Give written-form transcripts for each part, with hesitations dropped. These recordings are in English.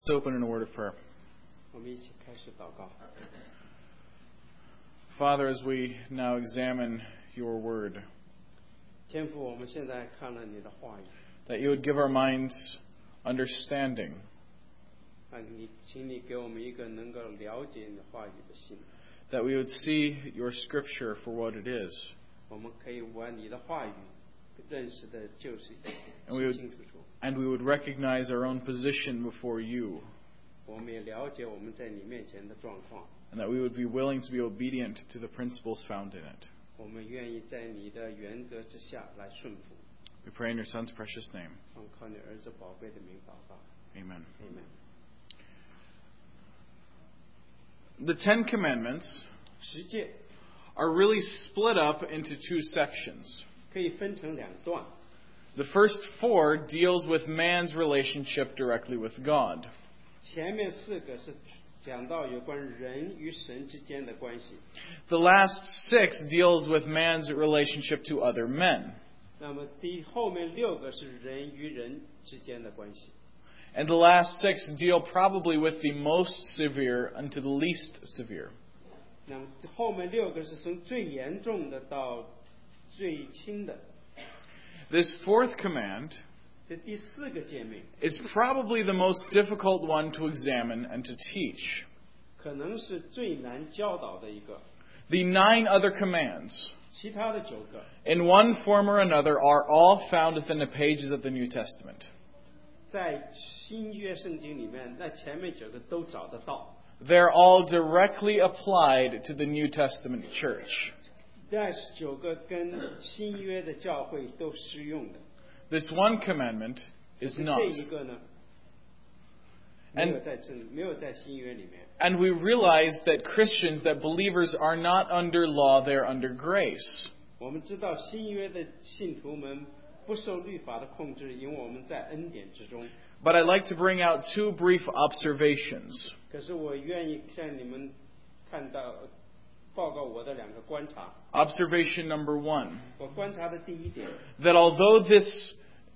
Let's open in a word of prayer. 我们一起开始祷告。 Father, as we now examine your word, 天父，我们现在看了你的话语， that you would give our minds understanding, 请你给我们一个能够了解你的话语的心， that we would see your scripture for what it is, 我们可以把你的话语认识的就是清 and we would, 清楚楚， and we would recognize our own position before you, 我们也了解我们在你面前的状况， and that we would be willing to be obedient to the principles found in it. 我们愿意在你的原则之下来顺服。 We pray in your Son's precious name. 奉靠你儿子宝贝的名祷告。 Amen. Amen。 The Ten Commandments 十诫 are really split up into two sections. 可以分成两段， The first four deals with man's relationship directly with God. 前面四个是讲到有关人与神之间的关系， The last six deals with man's relationship to other men. 那么后面六个是人与人之间的关系， And the last six deal probably with the most severe unto the least severe. 那么后面六个是从最严重的到最轻的。 This fourth command 这第四个诫命 is probably the most difficult one to examine and to teach. 可能是最难教导的一个， The 9 other commands, 其他的9个 in one form or another, are all found within the pages of the New Testament. 在新约圣经里面，那前面9个都找得到， They're all directly applied to the New Testament church. 但是9个跟新约的教会都适用的。 This one commandment is 这 not. 一个呢，没有在新约里面。 And we realize that Christians, that believers are not under law, they're under grace. 我们知道新约的信徒们不受律法的控制，因为我们在恩典之中。 But I'd like to bring out 2 brief observations. 可是我愿意向你们报告我的2个观察。 Observation number 1, 我观察的第一点， that although this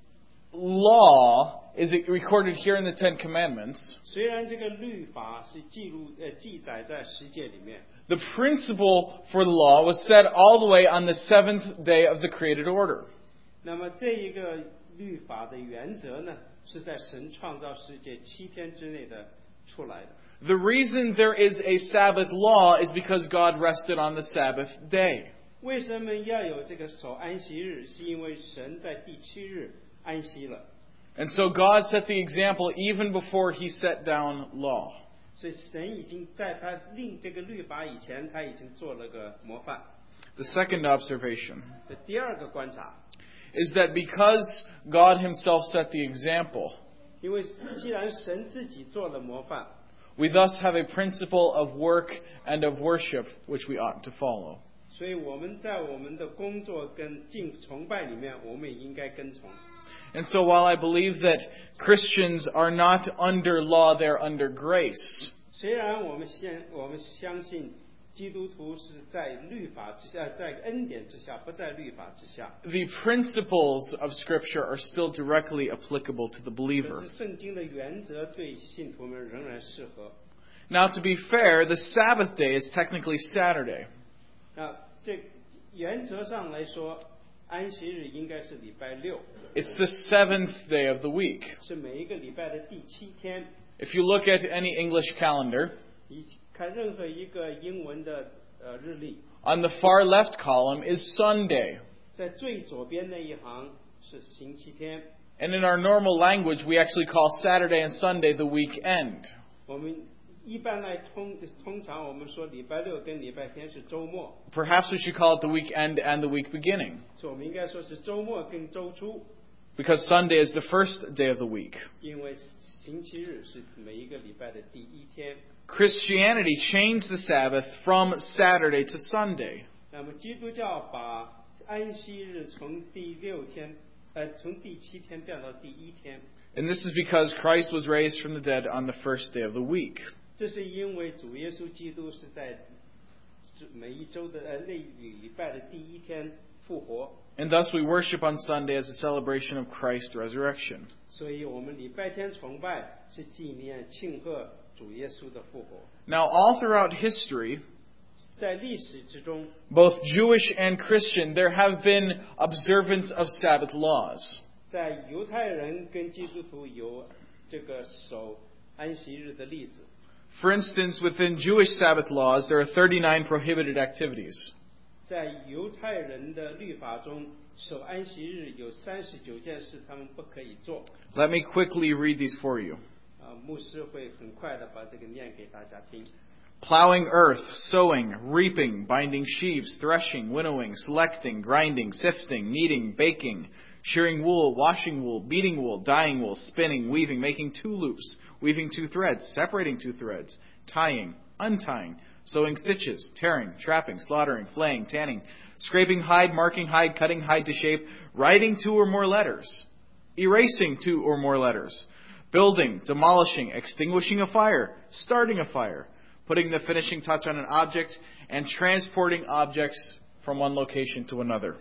law is recorded here in the Ten Commandments, 虽然这个律法是记载在十诫里面， the principle for the law was set all the way on the 7th day of the created order. 那么这一个律法的原则呢，是在神创造世界7天之内的出来的。 The reason there is a Sabbath law is because God rested on the Sabbath day. 为什么要有这个守安息日？是因为神在第7日安息了。 And so God set the example even before He set down law. 所以神已经在他令这个律法以前，他已经做了个模范。 The second observation 这第2个观察， is that because God Himself set the example, 因为既然神自己做了模范， we thus have a principle of work and of worship which we ought to follow. 所以我们在我们的工作跟崇拜里面，我们也应该跟从。 And so while I believe that Christians are not under law, they're under grace, 虽然我们相信基督徒是在律法之下，在恩典之下，不在律法之下。 the principles of Scripture are still directly applicable to the 可 believer. 是圣经的原则对信徒们仍然适合。 Now, to be fair, the Sabbath day is technically Saturday. 那这原则上来说，安息日应该是礼拜6， It's the 7th day of the week. 是每一个礼拜的第7天。 If you look at any English calendar, 你看任何一个英文的日历， on the far left column is Sunday. 在最左边那一行是星期天。 And in our normal language, we actually call Saturday and Sunday the weekend. 我们一般来通常我们说礼拜6跟礼拜天是周末， Perhaps we should call it the weekend and the week beginning, 所以我们应该说是周末跟周初， because Sunday is the first day of the week. 因为星期日是每一个礼拜的第1天。 Christianity changed the Sabbath from Saturday to Sunday. 那么基督教把安息日从第7天变到第1天， And this is because Christ was raised from the dead on the first day of the week. 这是因为主耶稣基督是在每一周的那礼拜的第1天复活。 And thus we worship on Sunday as a celebration of Christ's resurrection. 所以我们礼拜天崇拜是纪念庆贺主耶稣的复活。 Now, all throughout history, 在历史之中， both Jewish and Christian, there have been observance of Sabbath laws. 在犹太人跟基督徒有这个守安息日的例子。 For instance, within Jewish Sabbath laws, there are 39 prohibited activities. 在犹太人的律法中，守安息日有39件事他们不可以做。 Let me quickly read these for you. 牧师会很快的把这个念给大家听。 Plowing earth, sowing, reaping, binding sheaves, threshing, winnowing, selecting, grinding, sifting, kneading, baking, shearing wool, washing wool, beating wool, dyeing wool, spinning, weaving, making 2 loops, weaving 2 threads, separating 2 threads, tying, untying, sewing stitches, tearing, trapping, slaughtering, flaying, tanning, scraping hide, marking hide, cutting hide to shape, writing 2 or more letters, erasing 2 or more letters, building, demolishing, extinguishing a fire, starting a fire, putting the finishing touch on an object, and transporting objects from one location to another.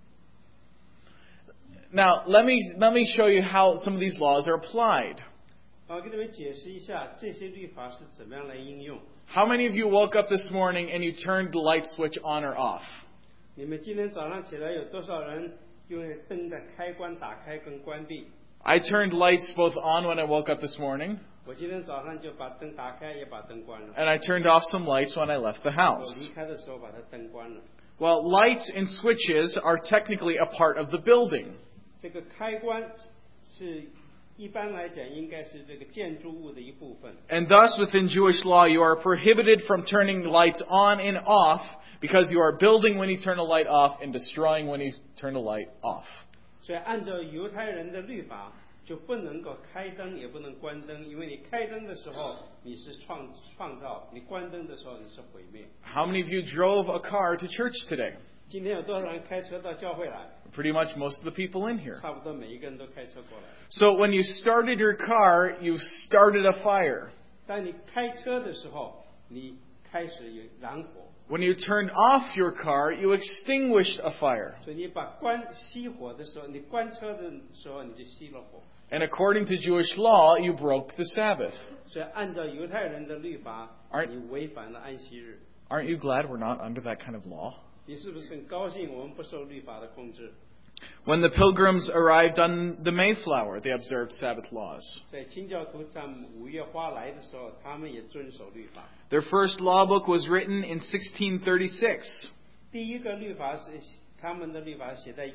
Now, let me show you how some of these laws are applied. 我给你们解释一下这些律法是怎么样来应用。 How many of you woke up this morning and you turned the light switch on or off? 你们今天早上起来有多少人用灯的开关打开跟关闭？ I turned lights both on when I woke up this morning, 我今天早上就把灯打开，也把灯关了。 and I turned off some lights when I left the 我 house. 离开的时候把它灯关了。 Well, lights and switches are technically a part of the building. 这个开关是一般来讲应该是这个建筑物的一部分。 And thus, within Jewish law, you are prohibited from turning lights on and off because you are building when you turn a light off and destroying when you turn a light off. 所以按照犹太人的律法，就不能够开灯，也不能关灯，因为你开灯的时候你是创造，你关灯的时候你是毁灭。 How many of you drove a car to church today? 今天有多少人开车到教会来？ Pretty much most of the people in here. 差不多每一个人都开车过来。 So when you started your car, you started a fire. 当你开车的时候，你开始有燃火， When you turned off your car, you extinguished a fire. 所以你把熄火的时候，你关车的时候你就熄了火。 And according to Jewish law, you broke the Sabbath. 所以按照犹太人的律法， Aren't- 你违反了安息日。 Aren't you glad we're not under that kind of law? 你是不是很高兴我们不受律法的控制？ When the pilgrims arrived on the Mayflower, they observed Sabbath laws. 在清教徒在五月花来的时候，他们也遵守律法。 Their first law book was written in 1636. 第一个律法是他们的律法写在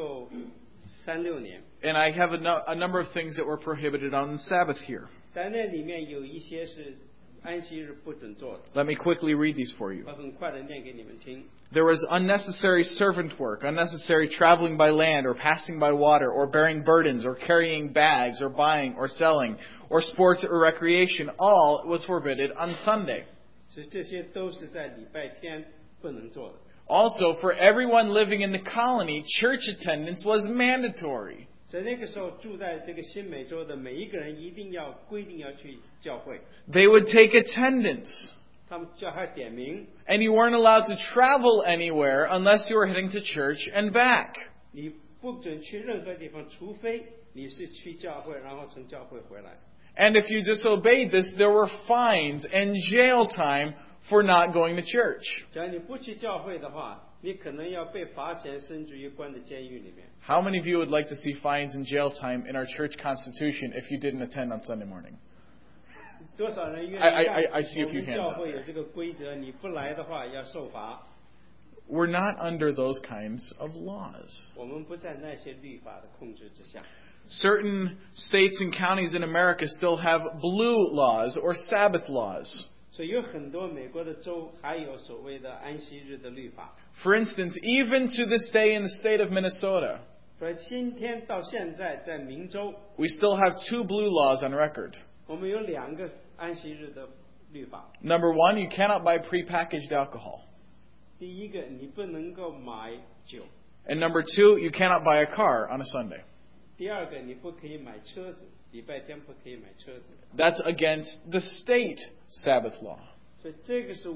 1636年， And I have a number of things that were prohibited on the Sabbath here. 在那里面有一些是安息日不准做的。 Let me quickly read these for you. 我很快的念给你们听。 There was unnecessary servant work, unnecessary traveling by land or passing by water, or bearing burdens, or carrying bags, or buying, or selling, or sports or recreation. All was forbidden on Sunday. 所以这些都是在礼拜天不能做的。 Also, for everyone living in the colony, church attendance was mandatory. 在那个时候住在这个新美洲的每一个人一定要规定要去教会， They would take attendance. 他们叫他点名， And you weren't allowed to travel anywhere unless you were heading to church and back. 你不准去任何地方，除非你是去教会，然后从教会回来。 And if you disobeyed this, there were fines and jail time for not going to church. 假如你不去教会的话，你可能要被罚钱，甚至于关在监狱里面。 How many of you would like to see fines and jail time in our church constitution if you didn't attend on Sunday morning? 多少人愿意 I see a 我 few 们 hands 教 up 会有这个规则，你不来的话要受罚。 We're not under those kinds of laws. 我们不在那些律法的控制之下。 Certain states and counties in America still have blue laws or Sabbath laws. 所以有很多美国的州还有所谓的安息日的律法。 For instance, even to this day in the state of Minnesota, 所以今天到现在，在明州， we still have 2 blue laws on record. 我们有2个安息日的律法。 Number 1, you cannot buy prepackaged alcohol. 第一个，你不能够买酒； And number 2, you cannot buy a car on a Sunday. 第二个，你不可以买车子，礼拜天不可以买车子。 That's against the state Sabbath law. 所以这个是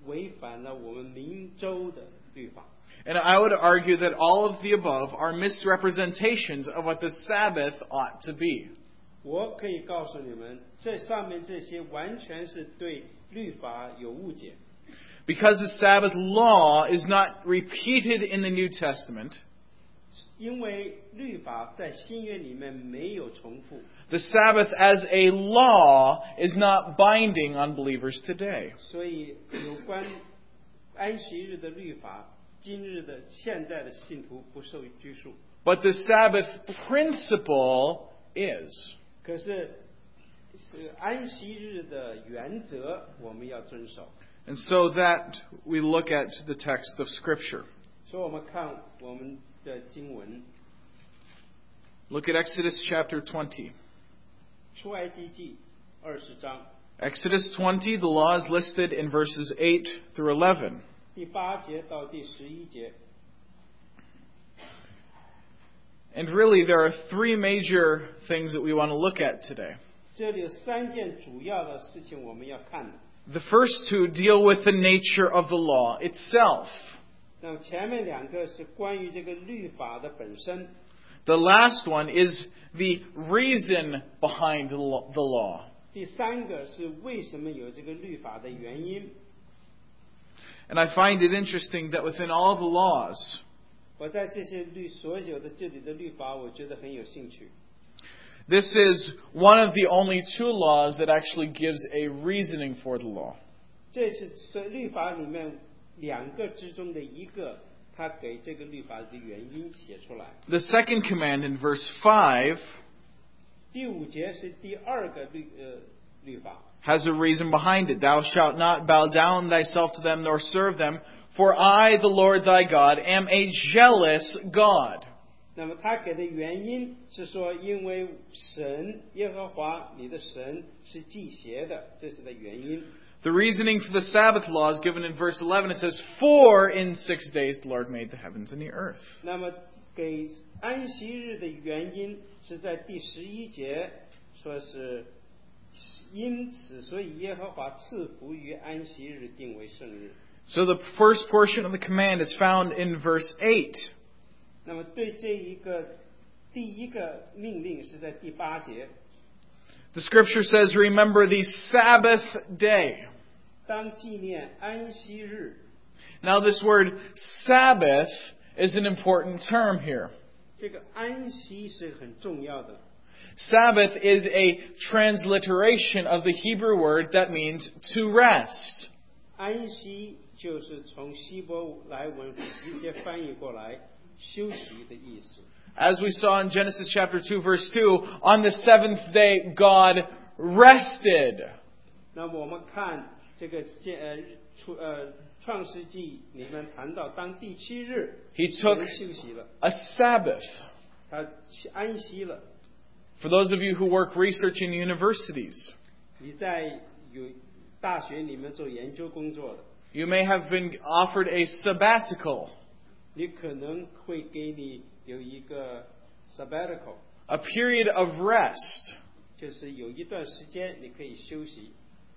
违反了我们民州的律法。 And I would argue that all of the above are misrepresentations of what the Sabbath ought to be. 我可以告诉你们，这上面这些完全是对律法有误解。 Because the Sabbath law is not repeated in the New Testament, 因为律法在新约里面没有重复， the Sabbath as a law is not binding on believers today. 所以有关安息日的律法，今日的现在的信徒不受拘束。 But the Sabbath principle is. 可是安息日的原则我们要遵守。 And so that we look at the text of Scripture. 所以我们看我们的经文， Look at Exodus chapter 20. 出埃及记20章 Exodus 20, the law is listed in verses 8 through 11. 第8节到第11节。 And really, there are three major things that we want to look at today. 这里有3件主要的事情我们要看的。 The first two deal with the nature of the law itself. 那么前面2个是关于这个律法的本身， The last one is the reason behind the law. 第3个是为什么有这个律法的原因。 And I find it interesting that within all the laws, 我在这些所有的这里的律法，我觉得很有兴趣。 this is one of the only two laws that actually gives a reasoning for the law. 这是律法里面2个之中的一个，他给这个律法的原因写出来。 The second command in verse 5 第5节是第2个律法， has a reason behind it. Thou shalt not bow down thyself to them nor serve them, for I, the Lord thy God, am a jealous God. 那么他给的原因是说，因为神耶和华你的神是忌邪的，这是的原因。 The reasoning for the Sabbath law is given in verse 11. It says, For in 6 days the Lord made the heavens and the earth. 那么给安息日的原因是在第11节，说是因此，所以耶和华赐福于安息日，定为圣日。 So the first portion of the command is found in verse 8. 那么对这一个第一个命令是在第8节， The scripture says, Remember the Sabbath day. 当纪念安息日。 Now this word Sabbath is an important term here. 这个安息是很重要的。 Sabbath is a transliteration of the Hebrew word that means to rest. 安息就是从希伯来文直接翻译过来休息的意思。 As we saw in Genesis chapter 2 verse 2, on the seventh day God rested. 那么我们看这个创世纪里面谈到，当第7日 He took 神休息了， a Sabbath. 他安息了。 For those of you who work research in universities, 你在有大学里面做研究工作的， you may have been offered a sabbatical, 你可能会给你有一个 sabbatical， a period of rest. 就是有一段时间你可以休息。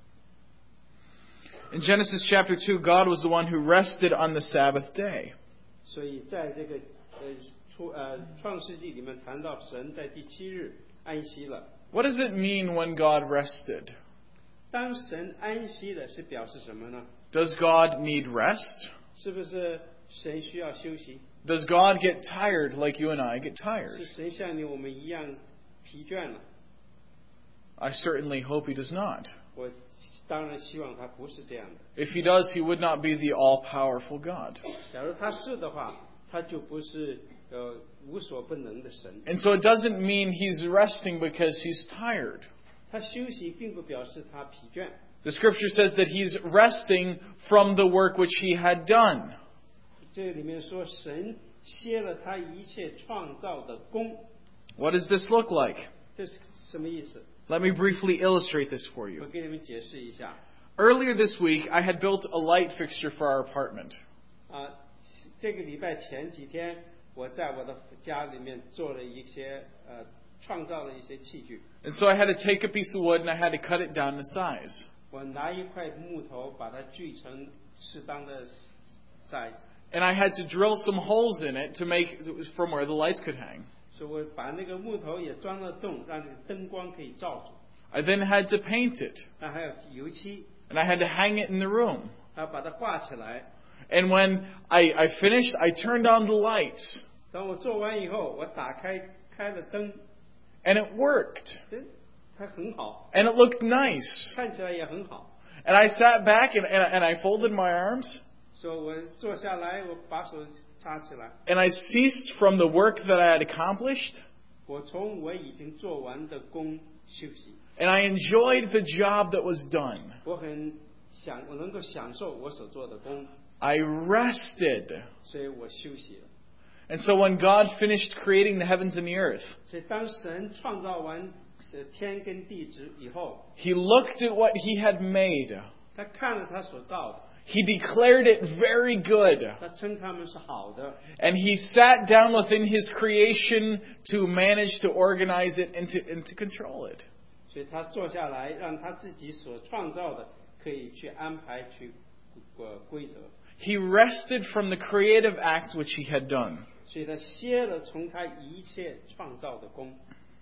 In Genesis chapter 2, God was the one who rested on the Sabbath day. 所以在这个创世纪里面谈到神在第7日安息了。 What does it mean when God rested? 当神安息了是表示什么呢？ Does God need rest? 是不是神需要休息？ Does God get tired like you and I get 是 tired? 神像你我们一样疲倦了？ I certainly hope He does not. 我当然希望他不是这样的。 If He does, He would not be the all-powerful God. 假如他是的话，他就不是无所不能的神。 And so it doesn't mean He's resting because He's tired. 他休息并不表示他疲倦。 The Scripture says that He's resting from the work which He had done. 这里面说神歇了他一切创造的功， What does this look like? 这是什么意思？ Let me briefly illustrate this for 我 you. 给你们解释一下。 Earlier this week, I had built a light fixture for our apartment. 这个礼拜前几天，我在我的家里面做了一些创造了一些器具。 And so I had to take a piece of wood and I had to cut it down to size. 我拿一块木头把它锯成适当的 size， and I had to drill some holes in it to make from where the lights could hang. 所以我把那个木头也钻了洞，让这个灯光可以照住。 I then had to paint it, 那还有油漆， and I had to hang it in the room. 还要把它挂起来。 And when I finished, I turned on the lights, 当我做完以后，我开了灯， and it worked, 它很好， and it looked nice. 看起来也很好。 And I sat back and I folded my arms, 所以我坐下来，我把手插起来， and I ceased from the work that I had accomplished, 我从我已经做完的工休息。 and I enjoyed the job that was done. 我能够享受我所做的工， I rested. 所以我休息了。 And so when God finished creating the heavens and the earth, 所以当神创造完天跟地质以后， He looked at what He had made. 他看了他所造的， He declared it very good. 他称他们是好的， And He sat down within His creation to manage to organize it and to control it. 所以他坐下来，让他自己所创造的可以去安排去规则。 He rested from the creative act which He had done. 所以他歇了从他一切创造的工。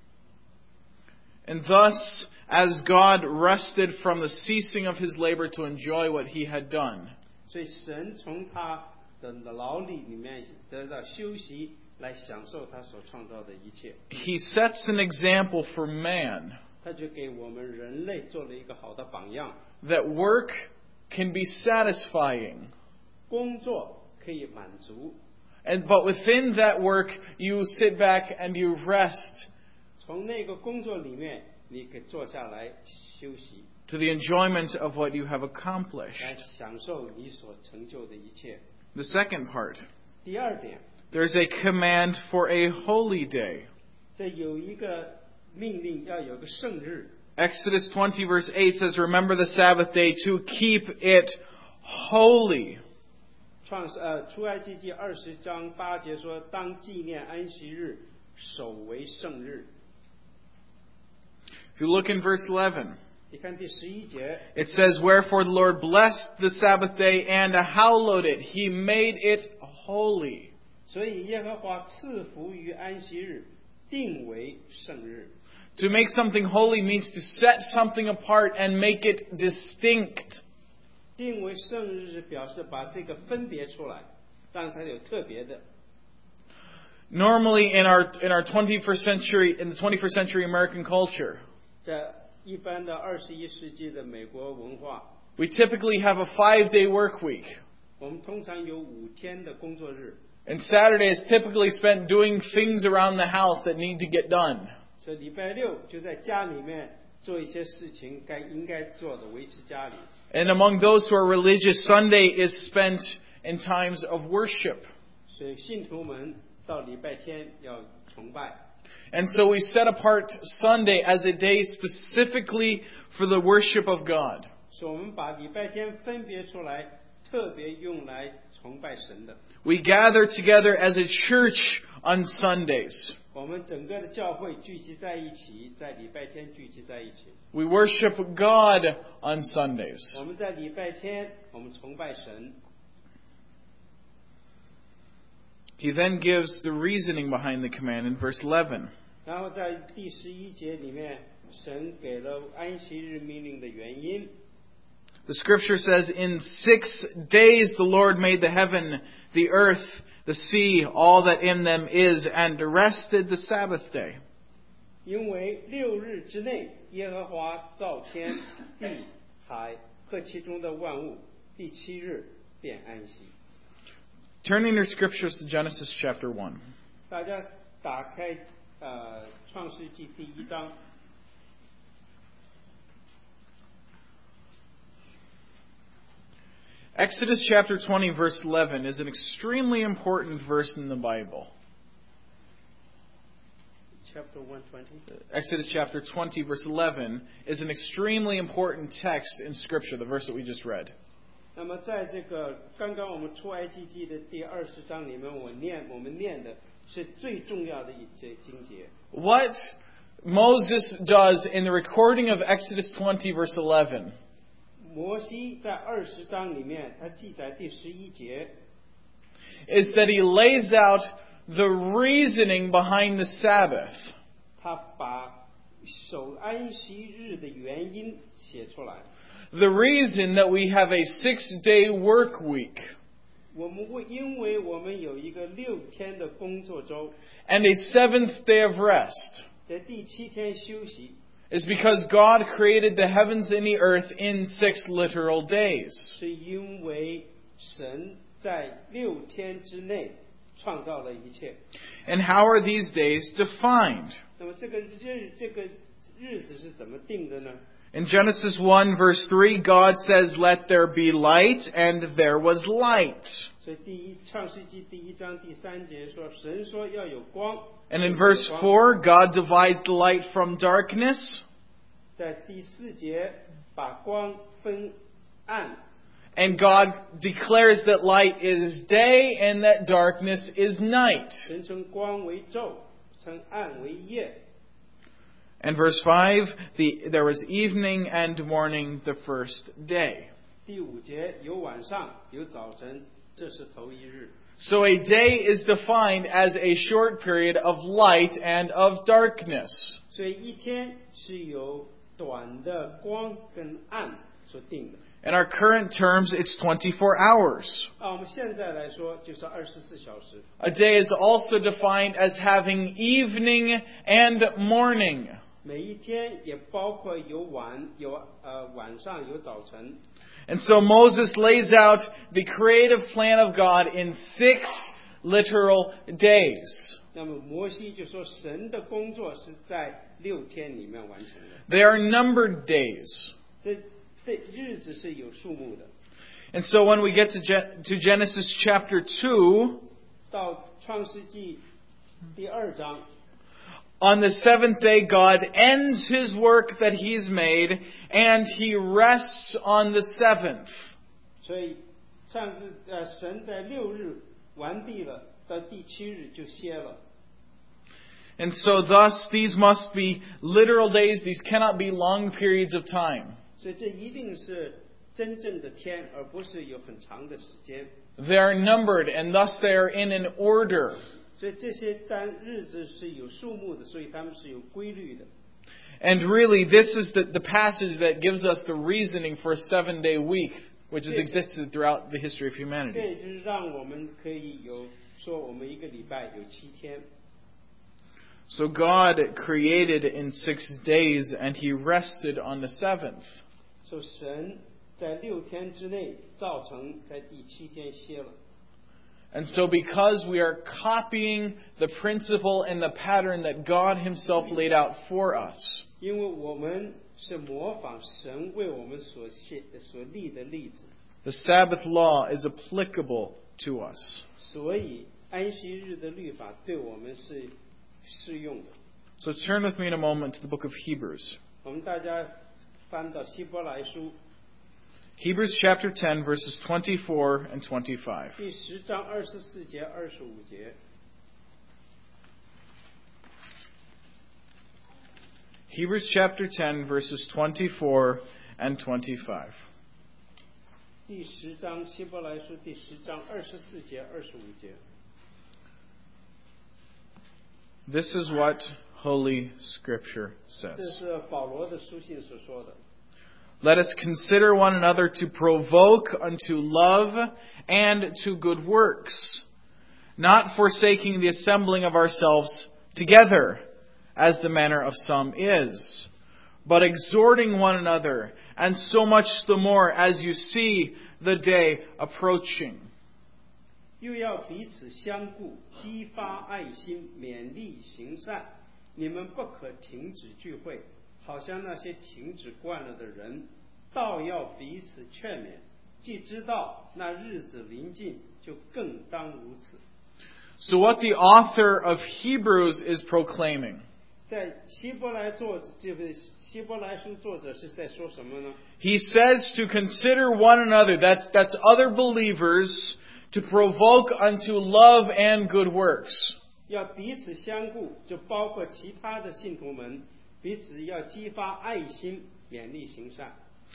And thus, as God rested from the ceasing of His labor to enjoy what He had done, 所以神从他的劳力里面得到休息，来享受他所创造的一切。 He sets an example for man 他就给我们人类做了一个好的榜样， that work can be satisfying. 工作可以满足， But within that work, you sit back and you rest 从那个工作里面，你可以坐下来休息， to the enjoyment of what you have accomplished. 来享受你所成就的一切。 The second part, 第二点， there's a command for a holy day. 这有一个命令，要有个圣日。 Exodus 20 verse 8 says, "Remember the Sabbath day to keep it holy." 出埃及记20章8节说，当纪念安息日，守为圣日。 If you look in verse 11, 你看第11节， it says, "Wherefore the Lord blessed the Sabbath day and hallowed it. He made it holy." 所以耶和华赐福于安息日，定为圣日。 To make something holy means to set something apart and make it distinct. 定为圣日是表示把这个分别出来，让它有特别的。 Normally in our 21st century, in the 21st century American culture, 在一般的21世纪的美国文化， we typically have a 5-day work week. 我们通常有5天的工作日， And Saturday is typically spent doing things around the house that need to get done. 所以礼拜六就在家里面做一些事情应该做的，维持家里。 And among those who are religious, Sunday is spent in times of worship. 所以信徒们到礼拜天要崇拜， And so we set apart Sunday as a day specifically for the worship of God. 所以我们把礼拜天分别出来，特别用来崇拜神的。 We gather together as a church on Sundays. 我们整个的教会聚集在一起，在礼拜天聚集在一起。 We worship God on Sundays. 我们在礼拜天，我们崇拜神。 He then gives the reasoning behind the command in verse 11. 然后在第11节里面，神给了安息日命令的原因。 The scripture says, "In 6 days the Lord made the heaven, the earth, the sea, all that in them is, and rested the Sabbath day." 因为6日之内，耶和华造天地海和其中的万物，第7日便安息。 Turning your scriptures to Genesis chapter 1. 大家打开创世纪第1章。 Exodus chapter 20 verse 11 is an extremely important verse in the Bible. Chapter 120. Exodus chapter 20 verse 11 is an extremely important text in Scripture, the verse that we just read. 那么在这个刚刚我们出埃及记的第20章里面，我们念的是最重要的一节经节。 What Moses does in the recording of Exodus 20 verse 11 摩西在20章里面，他记载第11节， is that he lays out the reasoning behind the Sabbath. 他把守安息日的原因写出来。 The reason that we have a 6-day work week 因为我们有一个6天的工作周， and a 7th day of rest, 在第7天休息， is because God created the heavens and the earth in 6 literal days. 是因为神在6天之内创造了一切。 And how are these days defined? 那么这个日子是怎么定的呢？ In Genesis 1 verse 3, God says, "Let there be light," and there was light. 所以创世纪第1章第3节说，神说要有光。 And in verse 4, God divides the light from darkness. 在第4节把光分暗， And God declares that light is day and that darkness is night. 神称光为昼，称暗为夜。 And verse 5, there was evening and morning the first day. 第5节有晚上有早晨，这是头一日。 So a day is defined as a short period of light and of darkness. 所以一天是由短的光跟暗所定的。 In our current terms, it's 24 hours. 我们现在来说就是24小时。 A day is also defined as having evening and morning. 每一天也包括有晚上有早晨。 And so Moses lays out the creative plan of God in 6 literal days. 那么摩西就说，神的工作是在6天里面完成的。 They are numbered days. 这日子是有数目的。 And so when we get to Genesis chapter 2, 到创世纪第2章。 on the 7th day, God ends His work that He's made, and He rests on the 7th. 所以神在6日完毕了，到第7日就歇了。 And so thus, these must be literal days. These cannot be long periods of time. 所以这一定是真正的天，而不是有很长的时间。 They are numbered, and thus they are in an order. 所以这些日子是有数目的，所以它们是有规律的。 And really, this is the passage that gives us the reasoning for a 7-day week, which has existed throughout the history of 这 humanity. 也就是让我们可以说我们一个礼拜有7天。 So God created in 6 days, and He rested on the 7th. 所以神在6天之内造成，在第7天歇了。 And so because we are copying the principle and the pattern that God Himself laid out for us, 因为我们是模仿神为我们所立的例子， the Sabbath law is applicable to us. 所以安息日的律法对我们是适用的。 So turn with me in a moment to the book of Hebrews. 我们大家翻到希伯来书 Hebrews chapter 10, verses 24 and 25. 第10章24节、25节。 Hebrews chapter 10, verses 24 and 25. 第10章希伯来书第10章24节、25节。 This is what Holy Scripture 这 says. 是保罗的书信所说的。 Let us consider one another to provoke unto love and to good works, not forsaking the assembling of ourselves together, as the manner of some is, but exhorting one another, and so much the more as you see the day approaching. 又要彼此相顾，激发爱心，勉励行善。你们不可停止聚会，好像那些停止惯了的人，倒要彼此劝勉。既知道那日子临近，就更当如此。 So what the author of Hebrews is proclaiming, 在希伯来书作者是在说什么呢？ he says to consider one another, that's other believers, to provoke unto love and good works. 要彼此相顾，就包括其他的信徒们，彼此要激发爱心，勉励行善。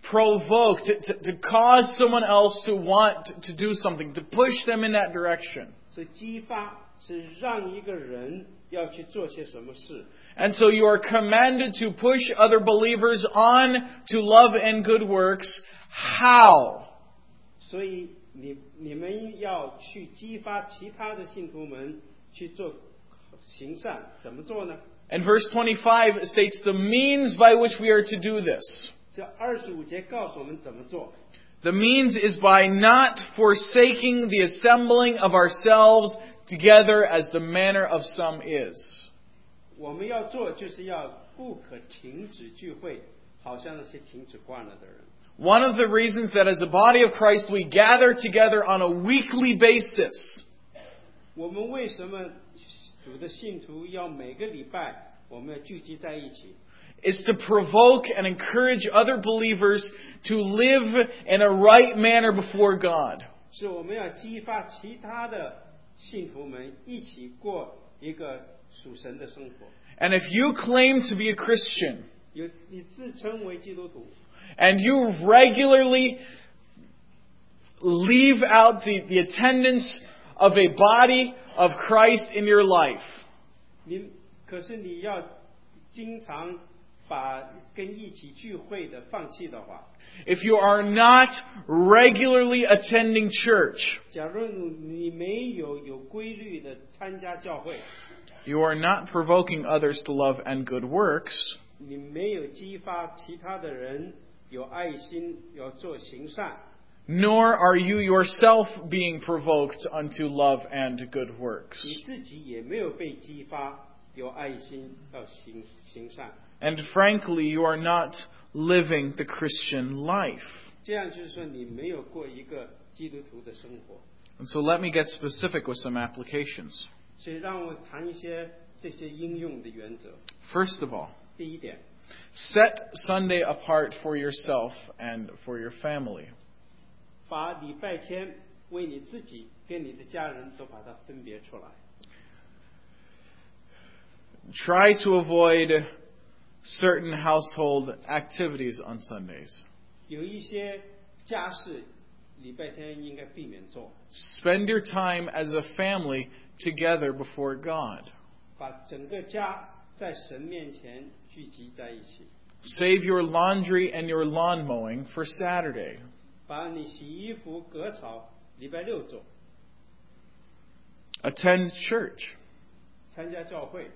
provoke, to cause someone else to want to do something, to push them in that direction. 所以激发是让一个人要去做些什么事。 And so you are commanded to push other believers on to love and good works. How? 所以你们要去激发其他的信徒们去做行善，怎么做呢？ And verse 25 states the means by which we are to do this. 这25节告诉我们怎么做。 The means is by not forsaking the assembling of ourselves together as the manner of some is. 我们要做就是要不可停止聚会，好像那些停止惯了的人。 One of the reasons that as a body of Christ we gather together on a weekly basis 我们为什么主的信徒要每个礼拜我们要聚集在一起？ is to provoke and encourage other believers to live in a right manner before God. 是我们要激发其他的信徒们一起过一个属神的生活。 And if you claim to be a Christian 你自称为基督徒， and you regularly leave out the attendance of a body of Christ in your life, 可是你要经常把跟一起聚会的放弃的话， if you are not regularly attending church, 假如你没有规律的参加教会， you are not provoking others to love and good works, 你没有激发其他的人有爱心，要做行善， nor are you yourself being provoked unto love and good works. 你自己也没有被激发有爱心要行善， And frankly, you are not living the Christian life. 这样就是说你没有过一个基督徒的生活。 And so let me get specific with some applications. 所以让我谈一些这些应用的原则。 First of all, 第一点， set Sunday apart for yourself and for your family. 把礼拜天为你自己跟你的家人都把它分别出来。 Try to avoid certain household activities on Sundays. 有一些家事礼拜天应该避免做， Spend your time as a family together before God. 把整个家在神面前聚集在一起， Save your laundry and your lawn mowing for Saturday. 把你洗衣服、割草礼拜六做， Attend church. 参加教会，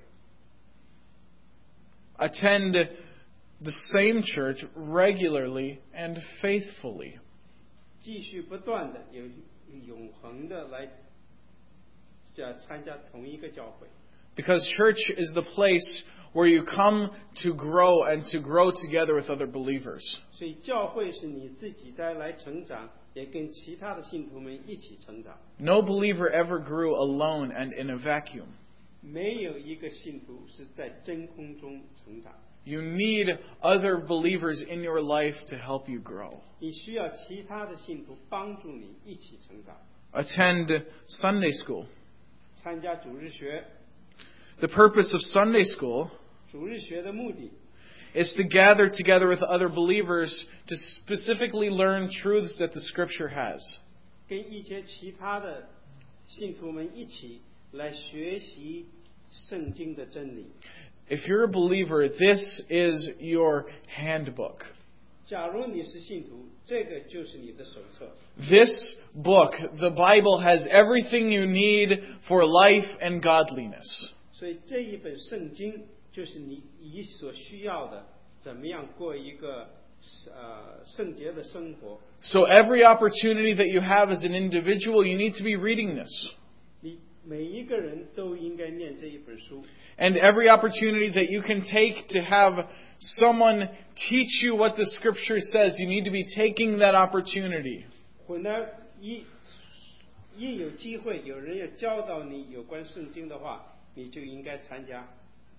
Attend the same church regularly and faithfully. 继续不断的有永恒的来参加同一个教会。 Because church is the place where you come to grow and to grow together with other believers. 所以教会是你自己带来成长，也跟其他的信徒们一起成长。 No believer ever grew alone and in a vacuum. 没有一个信徒是在真空中成长， You need other believers in your life to help you grow. 你需要其他的信徒帮助你一起成长。 Attend Sunday school. 参加主日学， The purpose of Sunday school 主日学的目的 is to gather together with other believers to specifically learn truths that the Scripture has. 跟一些其他的信徒们一起来学习圣经的真理。 If you're a believer, this is your handbook. 假如你是信徒，这个就是你的手册。 This book, the Bible, has everything you need for life and godliness. 所以这一本圣经就是你所需要的，怎么样过一个圣洁的生活。 So every opportunity that you have as an individual, you need to be reading this. 你每一个人都应该念这一本书。 And every opportunity that you can take to have someone teach you what the Scripture says, you need to be taking that opportunity. 混来一有机会，有人要教导你有关圣经的话，你就应该参加。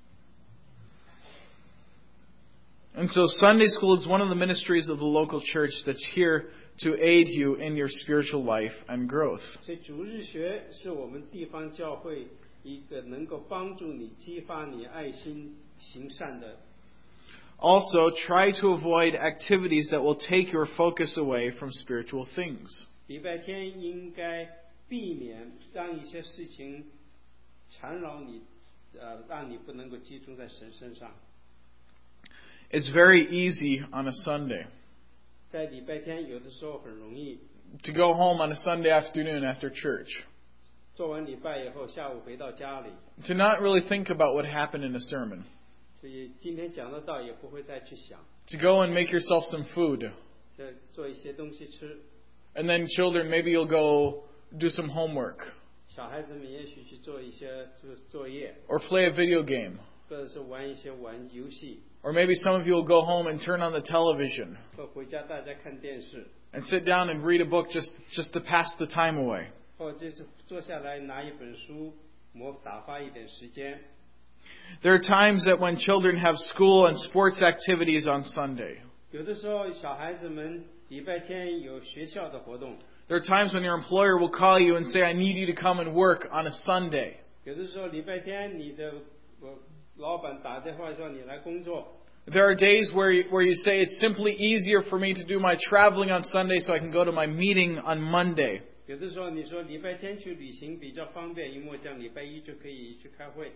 And so Sunday school is one of the ministries of the local church that's here to aid you in your spiritual life and growth. 所以主日学是我们地方教会一个能够帮助你、激发你爱心、行善的 Also, try to avoid activities that will take your focus away from spiritual things. 礼拜天应该避免让一些事情缠绕你，让你不能够集中在神身上。 It's very easy on a Sunday 在礼拜天有的时候很容易 to go home on a Sunday afternoon after church, 做完礼拜以后，下午回到家里， to not really think about what happened in a sermon, 所以今天讲的道也不会再去想， to go and make yourself some food. 做一些东西吃。 And then children, maybe you'll go do some homework 小孩子们也许去做一些作业， or play a video game. 或者是玩一些游戏， Or maybe some of you will go home and turn on the television 或回家大家看电视， and sit down and read a book just to pass the time away. 或者是坐下来拿一本书，打发一点时间。 There are times that when children have school and sports activities on Sunday, 有的时候小孩子们礼拜天有学校的活动， there are times when your employer will call you and say, I need you to come and work on a Sunday. 有的时候礼拜天你的老板打电话说你来工作。 There are days where you say, it's simply easier for me to do my traveling on Sunday so I can go to my meeting on Monday. 有的时候你说礼拜天去旅行比较方便，因为这样礼拜一就可以去开会。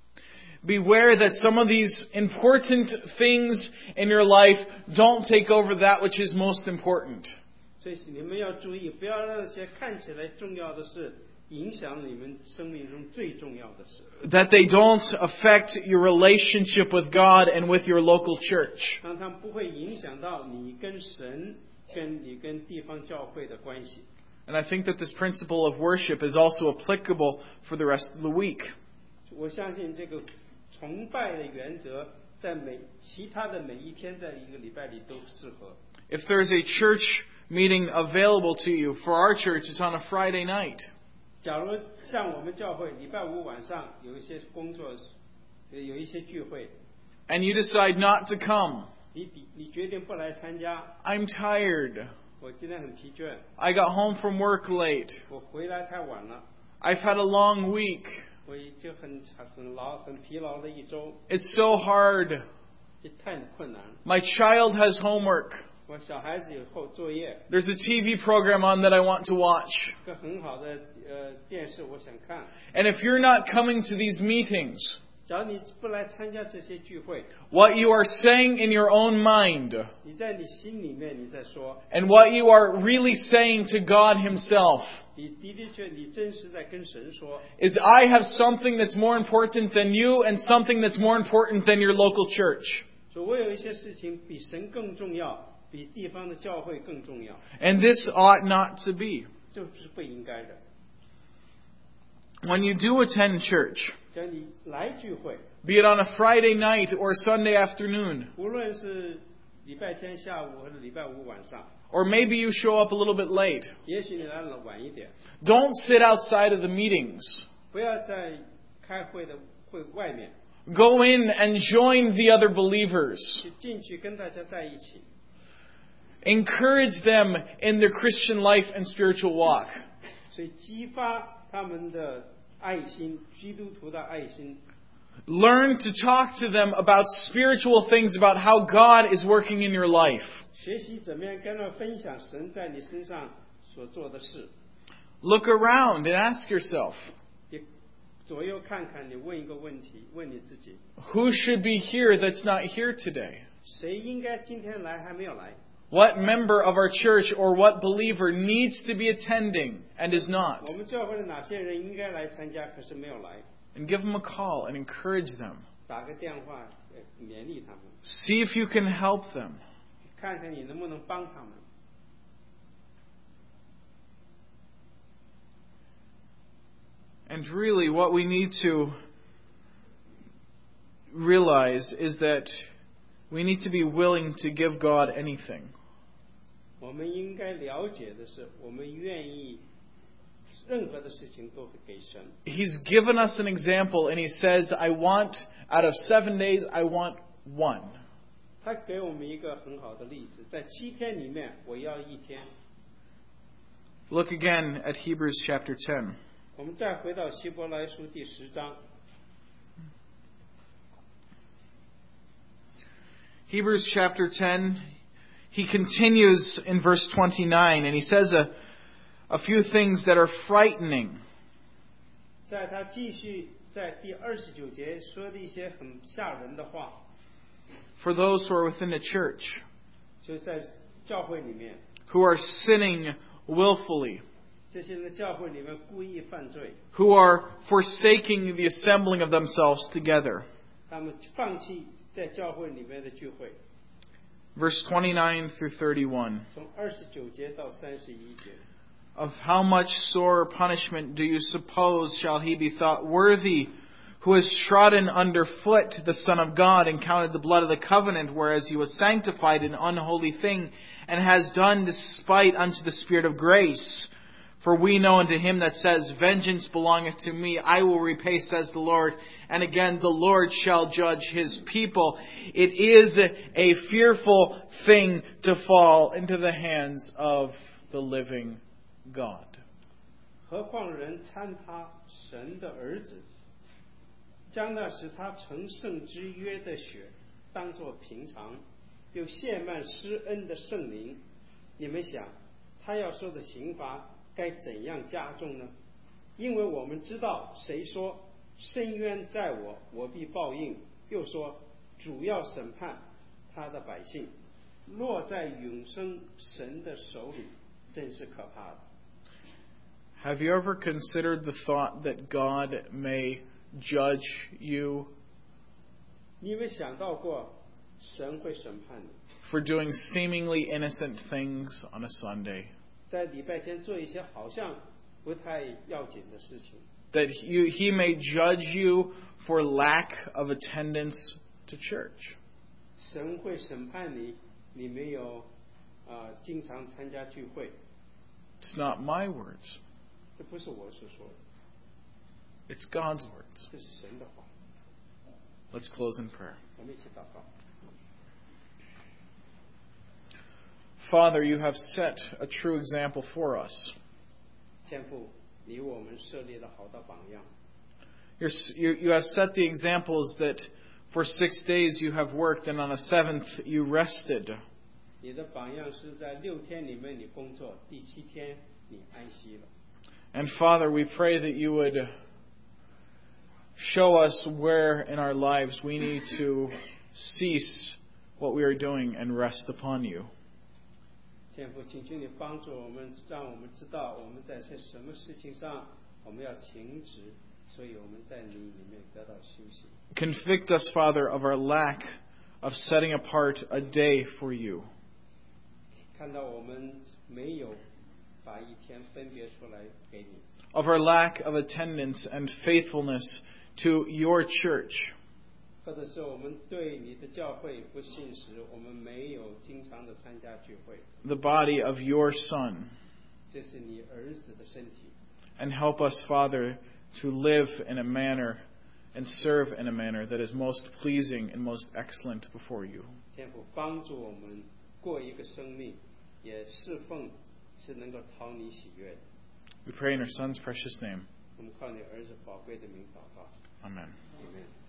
Beware that some of these important things in your life don't take over that which is most important. 所以你们要注意，不要让那些看起来重要的事影响你们生命中最重要的事。 That they don't affect your relationship with God and with your local church. 让它不会影响到你跟神、你跟地方教会的关系。 And I think that this principle of worship is also applicable for the rest of the week. 我相信这个崇拜的原则，在其他的每一天，在一个礼拜里都适合。 If there's a church meeting available to you, for our church, it's on a Friday night. 假如像我们教会礼拜五晚上有一些工作，有一些聚会， And you decide not to come. 你决定不来参加。 I'm tired. 我今天很疲倦， I got home from work late. 我回来太晚了， I've had a long week. 我就很疲劳的一周， It's so hard. 也太困难了。 My child has homework. 我小孩子有作业， There's a TV program on that I want to watch. 一个很好的电视我想看。 And if you're not coming to these meetings, 假如你不来参加这些聚会， what you are saying in your own mind 你在你心里面你在说， and what you are really saying to God Himself 你的确你真实在跟神说， is, I have something that's more important than you and something that's more important than your local church. 说我有一些事情比神更重要，比地方的教会更重要， And this ought not to be. 这是不应该的。 When you do attend church, 只要你来聚会， be it on a Friday night or Sunday afternoon, 无论是礼拜天下午或者礼拜五晚上， or maybe you show up a little bit late, 也许你来了晚一点， don't sit outside of the meetings. 不要在开会的会外面， Go in and join the other believers. 就进去跟大家在一起， Encourage them in their Christian life and spiritual walk. 所以激发他们的爱心，基督徒的爱心。 Learn to talk to them about spiritual things, about how God is working in your life. 学习怎么样跟他分享神在你身上所做的事。 Look around and ask yourself, 也左右看看，你问一个问题，问你自己： who should be here that's not here today? 谁应该今天来还没有来？ What member of our church or what believer needs to be attending and is not? 我们教会的哪些人应该来参加，可是没有来？ And give them a call and encourage them. 打个电话勉励他们， See if you can help them. 看看你能不能帮他们。 And really, what we need to realize is that we need to be willing to give God anything. 我们应该了解的是，我们愿意任何的事情都会给神。 He's given us an example and He says, I want, out of 7 days, I want one. 他给我们一个很好的例子，在7天里面，我要1天。 Look again at Hebrews chapter 10. 我们再回到希伯来书第10章。 Hebrews chapter 10, he continues in verse 29, and he says a few things that are frightening. 在他继续在第29节说的一些很吓人的话， For those who are within the church, 就在教会里面， who are sinning willfully, 这些人的教会里面故意犯罪， who are forsaking the assembling of themselves together. 他们放弃在教会里面的聚会。 Verse 29 through 31. 从29节到31节， Of how much sore punishment do you suppose shall he be thought worthy, who has trodden underfoot the Son of God and counted the blood of the covenant, whereas he was sanctified in unholy thing, and has done despite unto the Spirit of grace? For we know unto him that says, Vengeance belongeth to me, I will repay, says the Lord. And again, the Lord shall judge his people. It is a fearful thing to fall into the hands of the living God. 何况人参他神的儿子，将那使他成圣之约的血当作平常，又献满施恩的圣灵，你们想他要受的刑罚该怎样加重呢？因为我们知道谁说深渊在我，我必报应，又说主要审判他的百姓，落在永生神的手里，真是可怕的。 Have you ever considered the thought that God may judge you 你有没有想到过神会审判你？ for doing seemingly innocent things on a Sunday? 在礼拜天做一些好像不太要紧的事情， That he may judge you for lack of attendance to church? 神会审判你，你没有经常参加聚会。 It's not my words. 这不是我所说的， It's God's words. 这是神的话。 Let's close in prayer. 我们一起祷告。 Father, you have set a true example for us. 天父，你为我们设立了好的榜样。 You have set the examples that for 6 days you have worked, and on the 7th you rested. 你的榜样是在6天里面你工作，第7天你安息了。 And Father, we pray that you would show us where in our lives we need to cease what we are doing and rest upon you. 天父，请求你帮助我们，让我们知道我们在些什么事情上我们要停止，所以我们在你里面得到休息。 Convict us, Father, of our lack of setting apart a day for you. 看到我们没有把一天分别出来给你， Of our lack of attendance and faithfulness to your church. 或者是我们对你的教会不信实，我们没有经常的参加聚会。 The body of your Son. 这是你儿子的身体， And help us, Father, to live in a manner and serve in a manner that is most pleasing and most excellent before you. 天父帮助我们过一个生命，也侍奉是能够讨你喜悦的。 We pray in your Son's precious name. 我们靠你儿子宝贵的名祷告， Amen. 阿门。